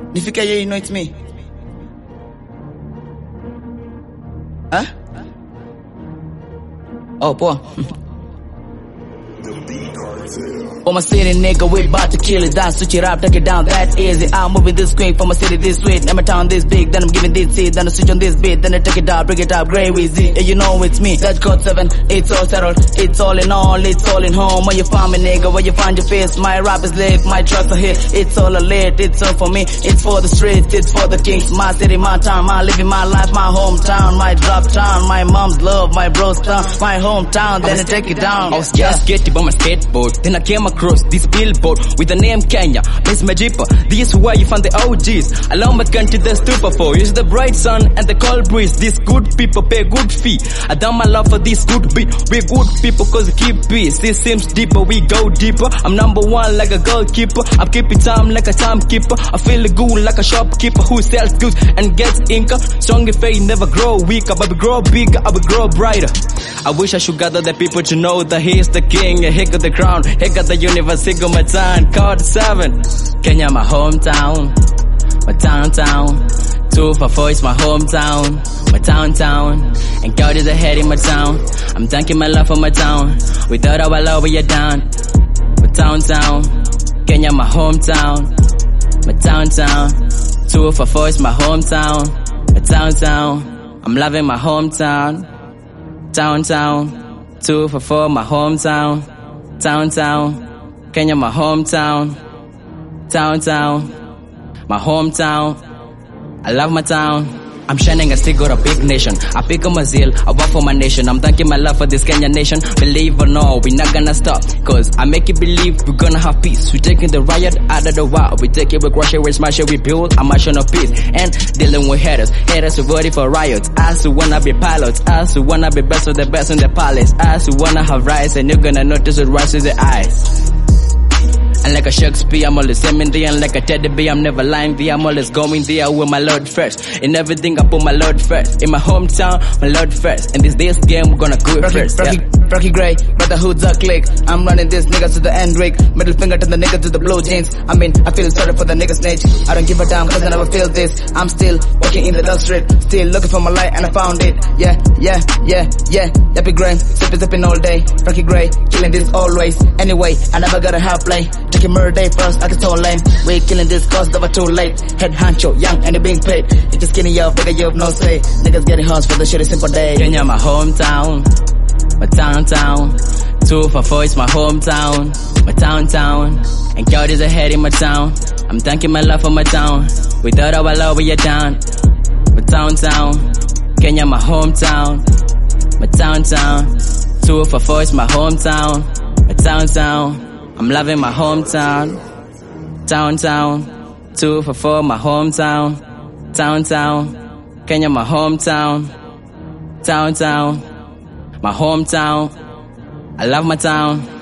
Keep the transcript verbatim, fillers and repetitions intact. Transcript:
Nifika here, you know it's me. Huh? Oh, poor. For my city nigga, we bout to kill it down, switch it up, take it down, that easy. I'm moving this quick for my city this sweet. And my town this big, then I'm giving this seed. Then I switch on this beat, then I take it down, bring it up, grey with Z. Yeah, you know it's me, that code seven, it's all settled. It's all in all, it's all in home. Where you find me nigga, where you find your face. My rap is lit, my tracks are hit. It's all a lit, it's all for me. It's for the streets, it's for the kings. My city, my town, my living my life, my hometown. My drop town, my mom's love, my bro's town. My hometown, then I take it down. I was just getting on my skateboard, then I came across this billboard with the name Kenya, Miss Majipa. This is where you find the O Gs. Allow my country the stupor for. Use the bright sun and the cold breeze. These good people pay good fee. I done my love for this good beat. We're good people cause we keep peace. This seems deeper, we go deeper. I'm number one like a goalkeeper. I'm keeping time like a timekeeper. I feel good like a shopkeeper who sells goods and gets income. Strong if faith never grow weaker, but we grow bigger, I will grow brighter. I wish I should gather the people to know that he is the king. He got the crown, he got the universe, he got my town. Code seven, Kenya my hometown, my town town. Two for four is my hometown, my town town. And God is ahead in my town. I'm thanking my love for my town. Without our love we are down. My town town, Kenya my hometown, my town town. Two for four is my hometown, my town town. I'm loving my hometown. Town, town, two for four, my hometown. Town, town, Kenya, my hometown. Town, town, my hometown. I love my town. I'm shining, I still got a big nation. I pick up my zeal, I work for my nation. I'm thanking my love for this Kenyan nation. Believe or no, we not gonna stop. Cause I make you believe we're gonna have peace. We taking the riot out of the wild. We take it, we crush it, we smash it, we build a mansion of peace. And dealing with haters, haters who voted for riots. Us who wanna be pilots, us who wanna be best of the best in the palace. Us who wanna have rights, and you're gonna notice it rise to the eyes. And like a Shakespeare, I'm always aiming there. And like a teddy bear, I'm never lying there. I'm always going there with my Lord first. In everything, I put my Lord first. In my hometown, my Lord first. And this day's game, we're gonna go it Rocky, first. Rocky, Yeah. Rocky Gray, brotherhood's a click. I'm running this niggas to the end rig. Middle finger to the niggas to the blue jeans. I mean, I feel sorry for the niggas snitch. I don't give a damn cause I never feel this. I'm still walking in the dark street. Still looking for my light and I found it. Yeah, yeah, yeah, yeah. Yappy Gray, sipping, sipping all day. Rocky Gray, killing this always. Anyway, I never got a half play. Taking murder day first, I can so lame. We killing this cause never too late. Head honcho, young and they being paid. You just skinny up, figure you have no say. Niggas getting hustled for the shitty simple day. Kenya, my hometown, my town town. Two for four is my hometown, my town town. And God is ahead in my town. I'm thanking my love for my town. Without our love we are down. My town town, Kenya my hometown, my town town. Two for four is my hometown, my town town. I'm loving my hometown, town town. Two for four my hometown, town town. Kenya my hometown, town town. My hometown, I love my town.